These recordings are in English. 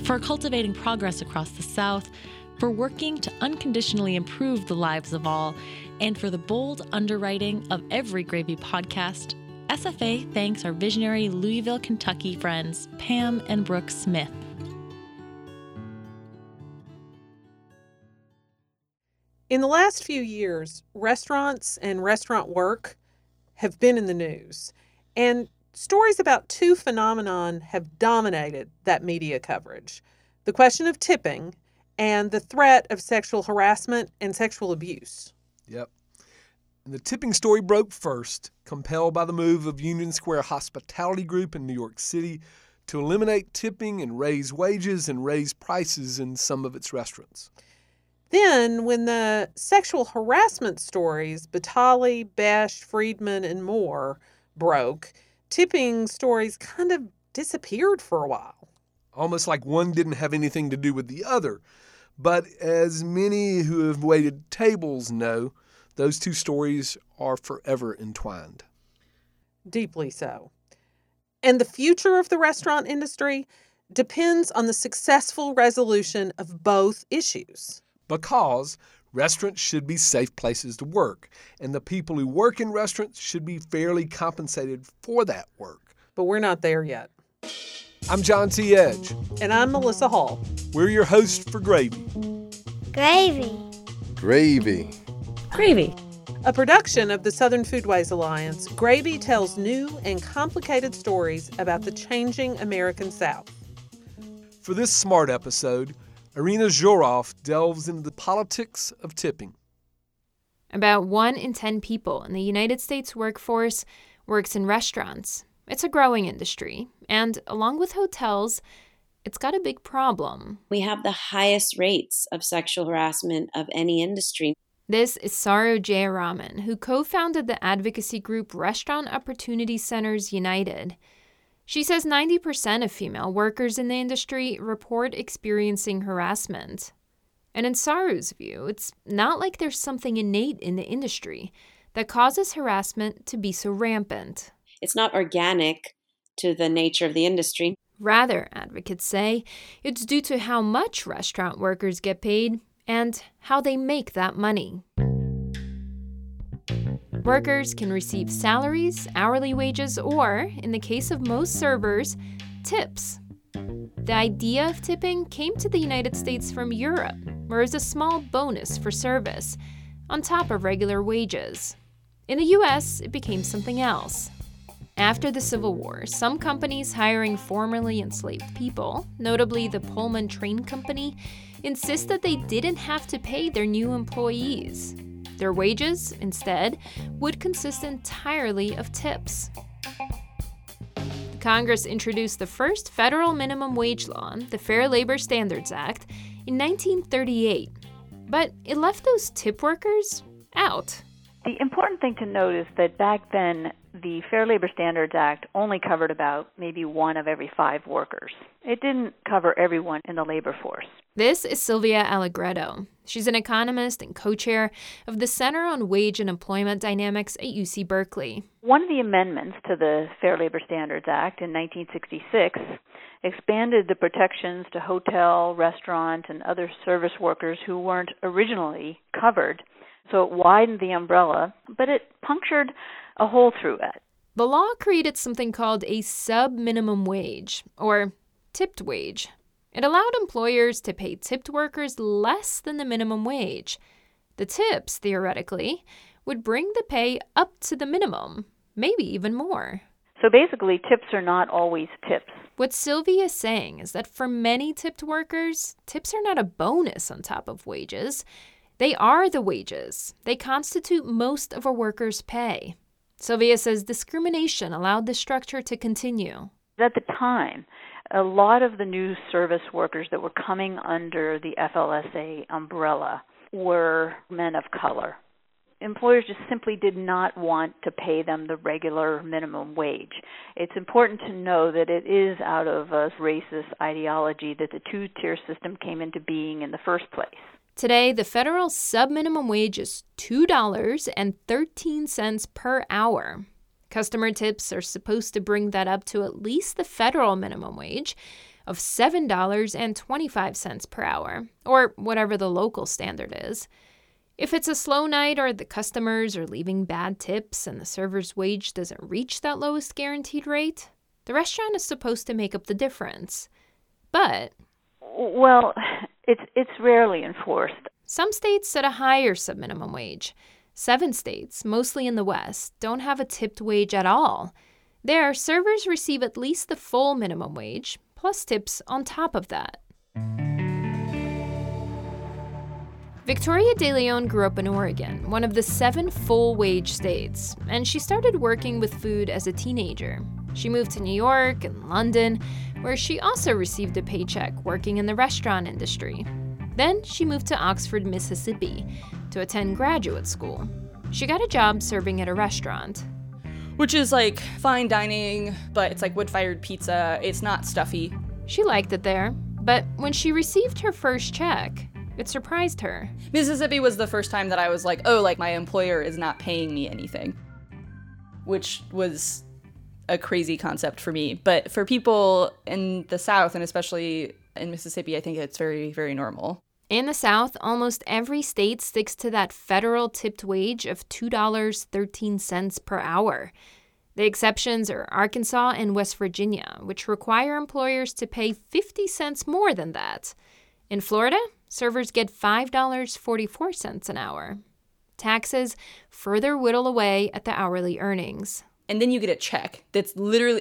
for cultivating progress across the South, for working to unconditionally improve the lives of all, and for the bold underwriting of every Gravy podcast, SFA thanks our visionary Louisville, Kentucky friends, Pam and Brooke Smith. In the last few years, restaurants and restaurant work have been in the news, and stories about two phenomenon have dominated that media coverage: the question of tipping and the threat of sexual harassment and sexual abuse. Yep. And the tipping story broke first, compelled by the move of Union Square Hospitality Group in New York City to eliminate tipping and raise wages and raise prices in some of its restaurants. Then, when the sexual harassment stories, Batali, Besh, Friedman, and more broke, tipping stories kind of disappeared for a while. Almost like one didn't have anything to do with the other. But as many who have waited tables know, those two stories are forever entwined. Deeply so. And the future of the restaurant industry depends on the successful resolution of both issues. Because restaurants should be safe places to work, and the people who work in restaurants should be fairly compensated for that work. But we're not there yet. I'm John T. Edge. And I'm Melissa Hall. We're your hosts for Gravy. Gravy. Gravy. Gravy. A production of the Southern Foodways Alliance, Gravy tells new and complicated stories about the changing American South. For this smart episode, Irina Zhorov delves into the politics of tipping. About 1 in 10 people in the United States workforce works in restaurants. It's a growing industry, and along with hotels, it's got a big problem. We have the highest rates of sexual harassment of any industry. This is Saru Jayaraman, who co-founded the advocacy group Restaurant Opportunity Centers United. She says 90% of female workers in the industry report experiencing harassment. And in Saru's view, it's not like there's something innate in the industry that causes harassment to be so rampant. It's not organic to the nature of the industry. Rather, advocates say, it's due to how much restaurant workers get paid and how they make that money. Workers can receive salaries, hourly wages, or, in the case of most servers, tips. The idea of tipping came to the United States from Europe, where it was a small bonus for service, on top of regular wages. In the US, it became something else. After the Civil War, some companies hiring formerly enslaved people, notably the Pullman Train Company, insist that they didn't have to pay their new employees. Their wages, instead, would consist entirely of tips. Congress introduced the first federal minimum wage law, the Fair Labor Standards Act, in 1938. But it left those tip workers out. The important thing to note is that back then, the Fair Labor Standards Act only covered about maybe 1 of every 5 workers. It didn't cover everyone in the labor force. This is Sylvia Allegretto. She's an economist and co-chair of the Center on Wage and Employment Dynamics at UC Berkeley. One of the amendments to the Fair Labor Standards Act in 1966 expanded the protections to hotel, restaurant, and other service workers who weren't originally covered. So it widened the umbrella, but it punctured a hole through it. The law created something called a sub-minimum wage, or tipped wage. It allowed employers to pay tipped workers less than the minimum wage. The tips, theoretically, would bring the pay up to the minimum, maybe even more. So basically, tips are not always tips. What Sylvia is saying is that for many tipped workers, tips are not a bonus on top of wages. They are the wages. They constitute most of a worker's pay. Sylvia says discrimination allowed the structure to continue. At the time, a lot of the new service workers that were coming under the FLSA umbrella were men of color. Employers just simply did not want to pay them the regular minimum wage. It's important to know that it is out of a racist ideology that the two-tier system came into being in the first place. Today, the federal sub-minimum wage is $2.13 per hour. Customer tips are supposed to bring that up to at least the federal minimum wage of $7.25 per hour, or whatever the local standard is. If it's a slow night or the customers are leaving bad tips and the server's wage doesn't reach that lowest guaranteed rate, the restaurant is supposed to make up the difference. But, well, it's rarely enforced. Some states set a higher subminimum wage. 7 states, mostly in the West, don't have a tipped wage at all. There, servers receive at least the full minimum wage, plus tips on top of that. Victoria De Leon grew up in Oregon, one of the 7 full-wage states, and she started working with food as a teenager. She moved to New York and London, where she also received a paycheck working in the restaurant industry. Then she moved to Oxford, Mississippi, to attend graduate school. She got a job serving at a restaurant. Which is like fine dining, but it's like wood-fired pizza. It's not stuffy. She liked it there, but when she received her first check, it surprised her. Mississippi was the first time that I was like, oh, like my employer is not paying me anything, which was a crazy concept for me. But for people in the South, and especially in Mississippi, I think it's very, very normal. In the South, almost every state sticks to that federal tipped wage of $2.13 per hour. The exceptions are Arkansas and West Virginia, which require employers to pay 50 cents more than that. In Florida, servers get $5.44 an hour. Taxes further whittle away at the hourly earnings. And then you get a check that's literally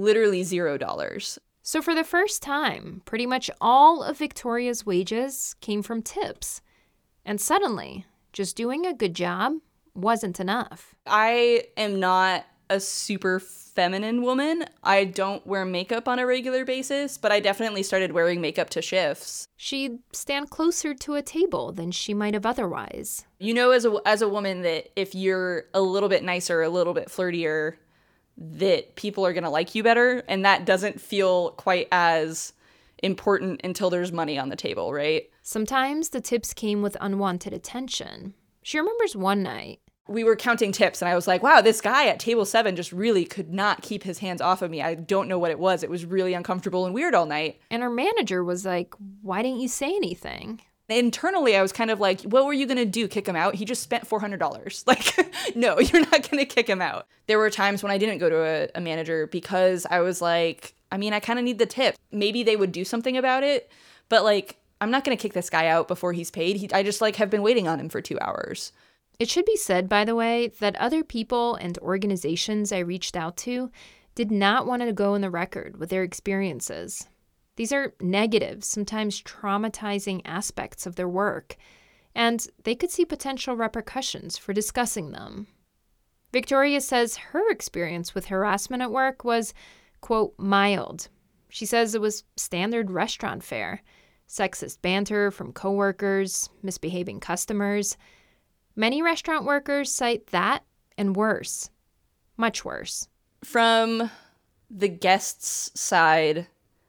$0. So for the first time, pretty much all of Victoria's wages came from tips. And suddenly, just doing a good job wasn't enough. I am not a super feminine woman. I don't wear makeup on a regular basis, but I definitely started wearing makeup to shifts. She'd stand closer to a table than she might have otherwise. You know, as a woman, that if you're a little bit nicer, a little bit flirtier, that people are going to like you better, and that doesn't feel quite as important until there's money on the table, right? Sometimes the tips came with unwanted attention. She remembers one night. We were counting tips, and I was like, wow, this guy at table 7 just really could not keep his hands off of me. I don't know what it was. It was really uncomfortable and weird all night. And her manager was like, why didn't you say anything? Internally, I was kind of like, what were you going to do, kick him out? He just spent $400. Like, no, you're not going to kick him out. There were times when I didn't go to a manager because I was like, I mean, I kind of need the tip. Maybe they would do something about it, but like, I'm not going to kick this guy out before he's paid. I just like have been waiting on him for 2 hours. It should be said, by the way, that other people and organizations I reached out to did not want to go on the record with their experiences. These are negative, sometimes traumatizing aspects of their work, and they could see potential repercussions for discussing them. Victoria says her experience with harassment at work was, quote, mild. She says it was standard restaurant fare, sexist banter from coworkers, misbehaving customers. Many restaurant workers cite that and worse, much worse. From the guests' side,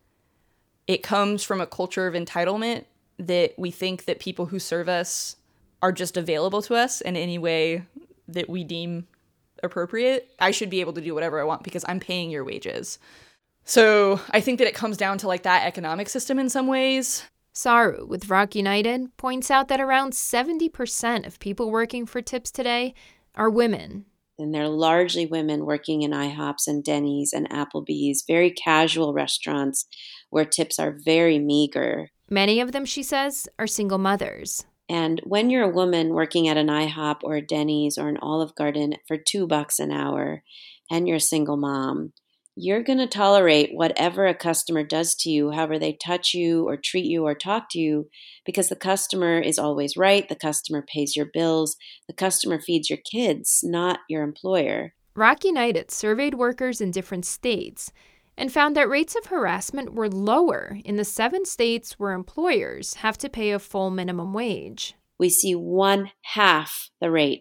it comes from a culture of entitlement that we think that people who serve us are just available to us in any way that we deem appropriate. I should be able to do whatever I want because I'm paying your wages. So I think that it comes down to like that economic system in some ways. Saru with Rock United points out that around 70% of people working for tips today are women. And they're largely women working in IHOPs and Denny's and Applebee's, very casual restaurants where tips are very meager. Many of them, she says, are single mothers. And when you're a woman working at an IHOP or a Denny's or an Olive Garden for $2 an hour and you're a single mom, you're going to tolerate whatever a customer does to you, however they touch you or treat you or talk to you, because the customer is always right. The customer pays your bills. The customer feeds your kids, not your employer. Rock United surveyed workers in different states and found that rates of harassment were lower in the 7 states where employers have to pay a full minimum wage. We see 1/2 the rate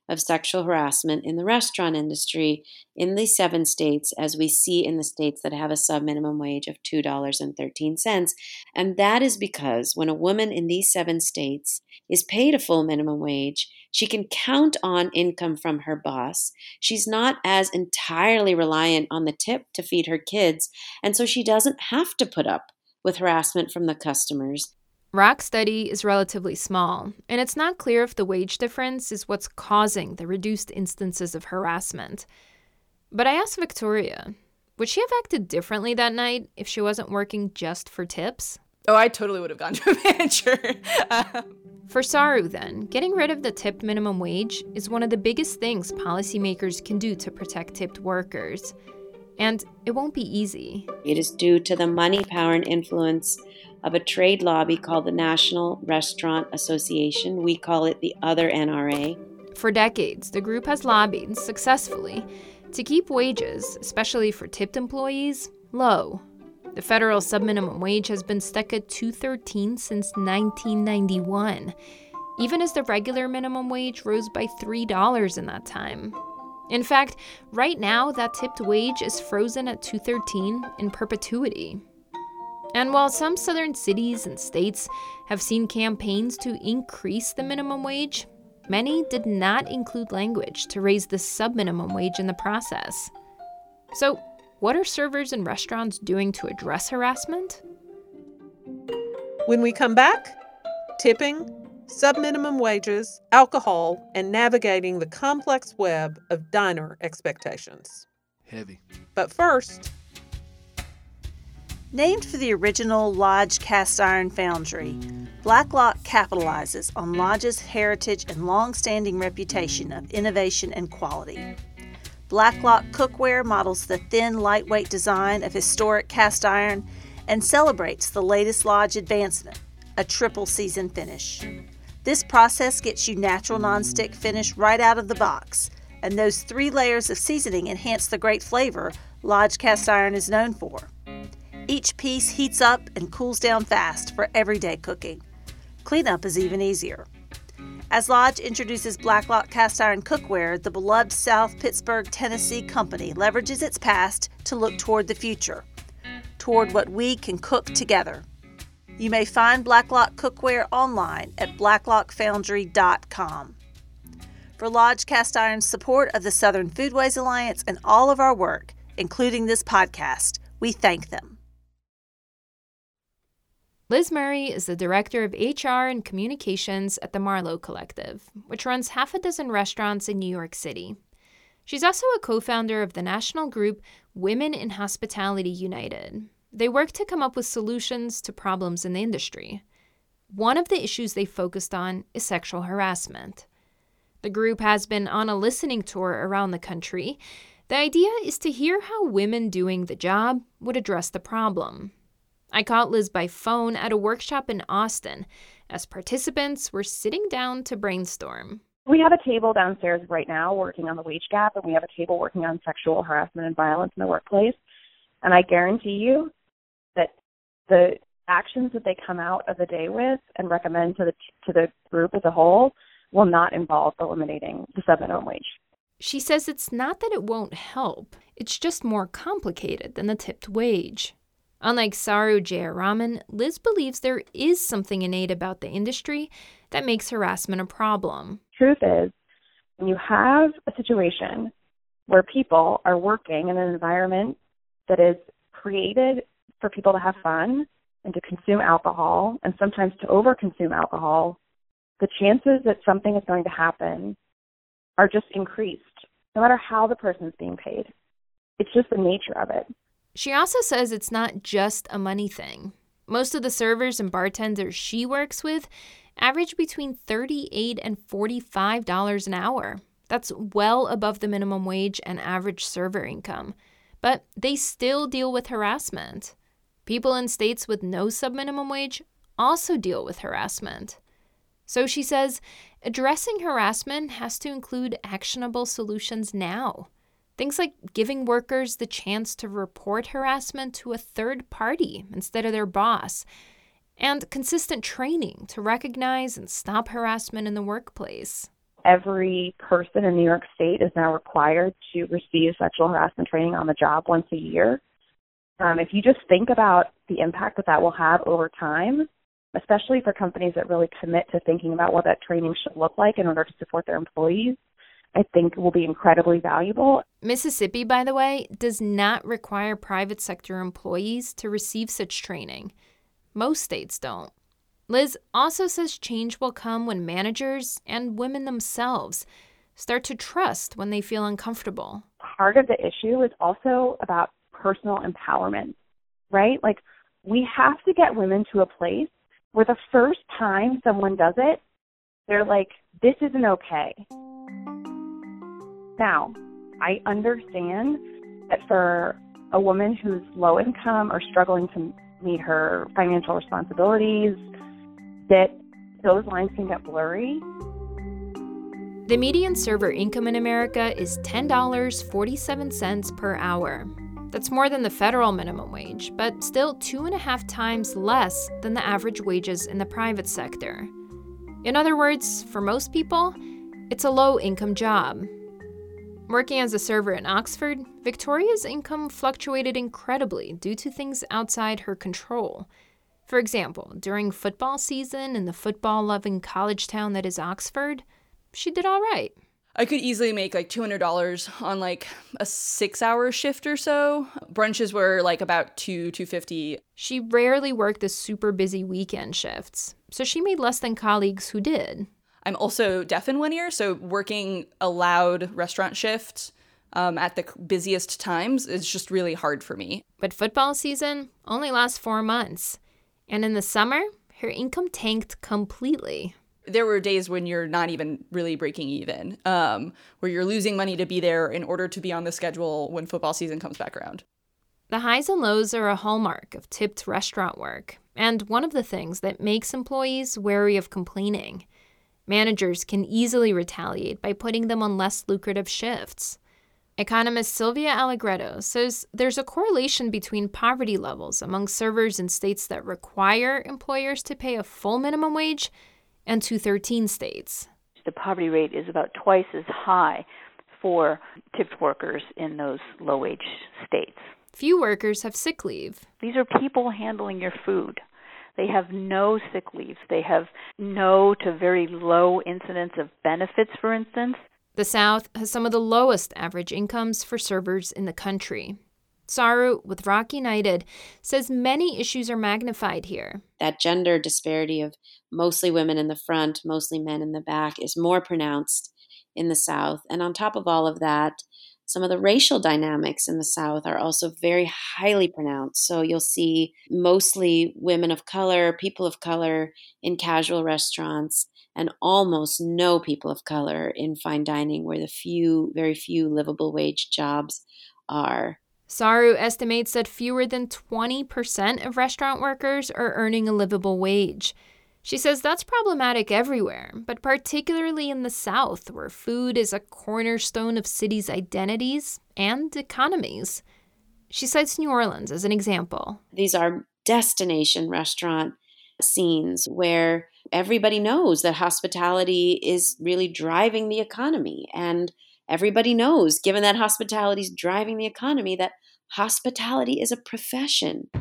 of sexual harassment in the restaurant industry in the 7 states, as we see in the states that have a sub-minimum wage of $2.13. And that is because when a woman in these 7 states is paid a full minimum wage, she can count on income from her boss. She's not as entirely reliant on the tip to feed her kids, and so she doesn't have to put up with harassment from the customers. ROC's study is relatively small, and it's not clear if the wage difference is what's causing the reduced instances of harassment. But I asked Victoria, would she have acted differently that night if she wasn't working just for tips? Oh, I totally would have gone to a manager. For Saru, then, getting rid of the tipped minimum wage is one of the biggest things policymakers can do to protect tipped workers. And it won't be easy. It is due to the money, power, and influence of a trade lobby called the National Restaurant Association. We call it the other NRA. For decades, the group has lobbied successfully to keep wages, especially for tipped employees, low. The federal subminimum wage has been stuck at $2.13 since 1991, even as the regular minimum wage rose by $3 in that time. In fact, right now, that tipped wage is frozen at $2.13 in perpetuity. And while some southern cities and states have seen campaigns to increase the minimum wage, many did not include language to raise the subminimum wage in the process. So, what are servers and restaurants doing to address harassment? When we come back, tipping, subminimum wages, alcohol, and navigating the complex web of diner expectations. Heavy. But first, named for the original Lodge cast iron foundry, Blacklock capitalizes on Lodge's heritage and long-standing reputation of innovation and quality. Blacklock cookware models the thin, lightweight design of historic cast iron and celebrates the latest Lodge advancement, a triple season finish. This process gets you natural nonstick finish right out of the box, and those 3 layers of seasoning enhance the great flavor Lodge cast iron is known for. Each piece heats up and cools down fast for everyday cooking. Cleanup is even easier. As Lodge introduces Blacklock cast iron cookware, the beloved South Pittsburgh, Tennessee company leverages its past to look toward the future, toward what we can cook together. You may find Blacklock cookware online at blacklockfoundry.com. For Lodge Cast Iron's support of the Southern Foodways Alliance and all of our work, including this podcast, we thank them. Liz Murray is the Director of HR and Communications at the Marlowe Collective, which runs 6 restaurants in New York City. She's also a co-founder of the national group Women in Hospitality United. They work to come up with solutions to problems in the industry. One of the issues they focused on is sexual harassment. The group has been on a listening tour around the country. The idea is to hear how women doing the job would address the problem. I caught Liz by phone at a workshop in Austin as participants were sitting down to brainstorm. We have a table downstairs right now working on the wage gap, and we have a table working on sexual harassment and violence in the workplace. And I guarantee you that the actions that they come out of the day with and recommend to the group as a whole will not involve eliminating the subminimum wage. She says it's not that it won't help, it's just more complicated than the tipped wage. Unlike Saru Jayaraman, Liz believes there is something innate about the industry that makes harassment a problem. Truth is, when you have a situation where people are working in an environment that is created for people to have fun and to consume alcohol, and sometimes to overconsume alcohol, the chances that something is going to happen are just increased, no matter how the person is being paid. It's just the nature of it. She also says it's not just a money thing. Most of the servers and bartenders she works with average between $38 and $45 an hour. That's well above the minimum wage and average server income. But they still deal with harassment. People in states with no subminimum wage also deal with harassment. So she says addressing harassment has to include actionable solutions now. Things like giving workers the chance to report harassment to a third party instead of their boss, and consistent training to recognize and stop harassment in the workplace. every person in New York State is now required to receive sexual harassment training on the job once a year. If you just think about the impact that will have over time, especially for companies that really commit to thinking about what that training should look like in order to support their employees, I think will be incredibly valuable. Mississippi, by the way, does not require private sector employees to receive such training. Most states don't. Liz also says change will come when managers and women themselves start to trust when they feel uncomfortable. Part of the issue is also about personal empowerment, right? Like, we have to get women to a place where the first time someone does it, they're like, this isn't okay. Now, I understand that for a woman who's low income or struggling to meet her financial responsibilities, that those lines can get blurry. The median server income in America is $10.47 per hour. That's more than the federal minimum wage, but still 2.5 times less than the average wages in the private sector. In other words, for most people, it's a low-income job. Working as a server in Oxford, Victoria's income fluctuated incredibly due to things outside her control. For example, during football season in the football-loving college town that is Oxford, she did all right. I could easily make like $200 on like a 6-hour shift or so. Brunches were like about $250. She rarely worked the super busy weekend shifts, so she made less than colleagues who did. I'm also deaf in one ear, so working a loud restaurant shift at the busiest times is just really hard for me. But football season only lasts 4 months. And in the summer, her income tanked completely. There were days when you're not even really breaking even, where you're losing money to be there in order to be on the schedule when football season comes back around. The highs and lows are a hallmark of tipped restaurant work, and one of the things that makes employees wary of complaining. Managers can easily retaliate by putting them on less lucrative shifts. Economist Sylvia Allegretto says there's a correlation between poverty levels among servers in states that require employers to pay a full minimum wage and 213 states. The poverty rate is about twice as high for tipped workers in those low-wage states. Few workers have sick leave. These are people handling your food. They have no sick leave. They have no to very low incidence of benefits, for instance. The South has some of the lowest average incomes for servers in the country. Saru with Rock United says many issues are magnified here. That gender disparity of mostly women in the front, mostly men in the back is more pronounced in the South. And on top of all of that, some of the racial dynamics in the South are also very highly pronounced. So you'll see mostly women of color, people of color in casual restaurants, and almost no people of color in fine dining, where the very few livable wage jobs are. Saru estimates that fewer than 20% of restaurant workers are earning a livable wage. She says that's problematic everywhere, but particularly in the South, where food is a cornerstone of cities' identities and economies. She cites New Orleans as an example. These are destination restaurant scenes where everybody knows that hospitality is really driving the economy. And everybody knows, given that hospitality is driving the economy, that hospitality is a profession.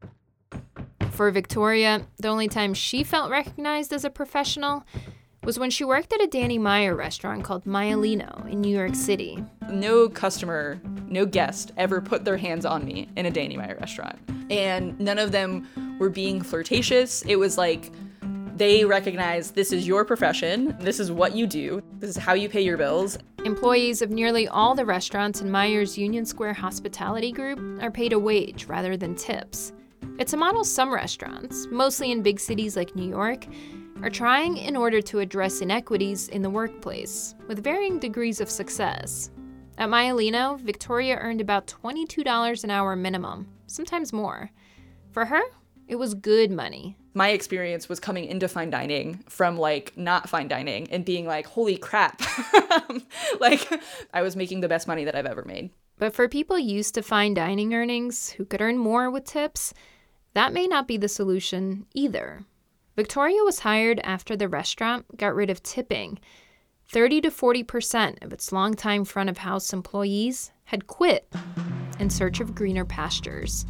For Victoria, the only time she felt recognized as a professional was when she worked at a Danny Meyer restaurant called Maialino in New York City. No customer, no guest ever put their hands on me in a Danny Meyer restaurant. And none of them were being flirtatious. It was like they recognized this is your profession, this is what you do, this is how you pay your bills. Employees of nearly all the restaurants in Meyer's Union Square Hospitality Group are paid a wage rather than tips. It's a model some restaurants, mostly in big cities like New York, are trying in order to address inequities in the workplace, with varying degrees of success. At Maialino, Victoria earned about $22 an hour minimum, sometimes more. For her, it was good money. My experience was coming into fine dining from like not fine dining and being like, holy crap. Like I was making the best money that I've ever made. But for people used to fine dining earnings who could earn more with tips, that may not be the solution either. Victoria was hired after the restaurant got rid of tipping. 30 to 40% of its longtime front-of-house employees had quit in search of greener pastures.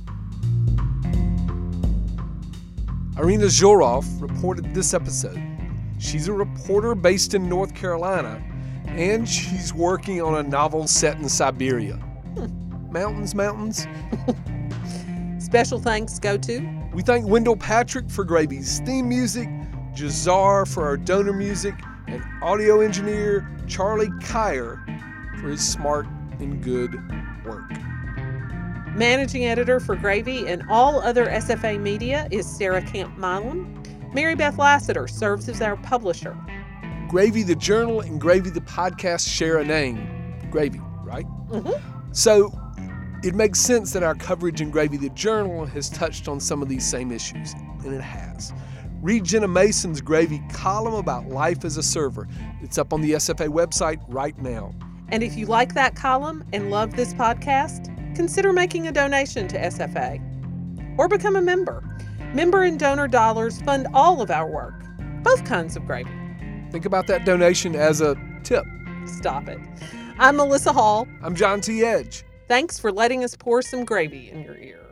Irina Zhorov reported this episode. She's a reporter based in North Carolina, and she's working on a novel set in Siberia. Mountains. Special thanks go to... We thank Wendell Patrick for Gravy's theme music, Jazar for our donor music, and audio engineer Charlie Kyer for his smart and good work. Managing editor for Gravy and all other SFA media is Sarah Camp-Milam. Mary Beth Lassiter serves as our publisher. Gravy the Journal and Gravy the Podcast share a name. Gravy, right? Mm-hmm. So it makes sense that our coverage in Gravy the Journal has touched on some of these same issues, and it has. Read Jenna Mason's Gravy column about life as a server. It's up on the SFA website right now. And if you like that column and love this podcast, consider making a donation to SFA or become a member. Member and donor dollars fund all of our work, both kinds of Gravy. Think about that donation as a tip. Stop it. I'm Melissa Hall. I'm John T. Edge. Thanks for letting us pour some gravy in your ear.